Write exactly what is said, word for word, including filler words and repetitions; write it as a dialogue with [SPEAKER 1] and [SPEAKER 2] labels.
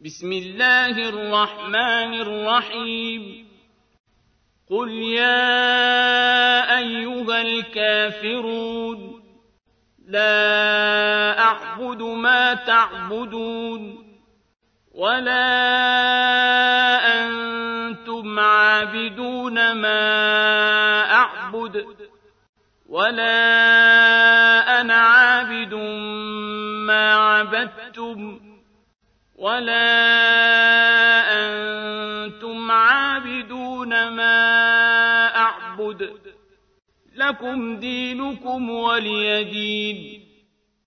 [SPEAKER 1] بسم الله الرحمن الرحيم قل يا أيها الكافرون لا أعبد ما تعبدون ولا أنتم عابدون ما أعبد ولا أنا عابد ما عبدتم ولا أنتم عابدون ما أعبد لكم دينكم ولي دين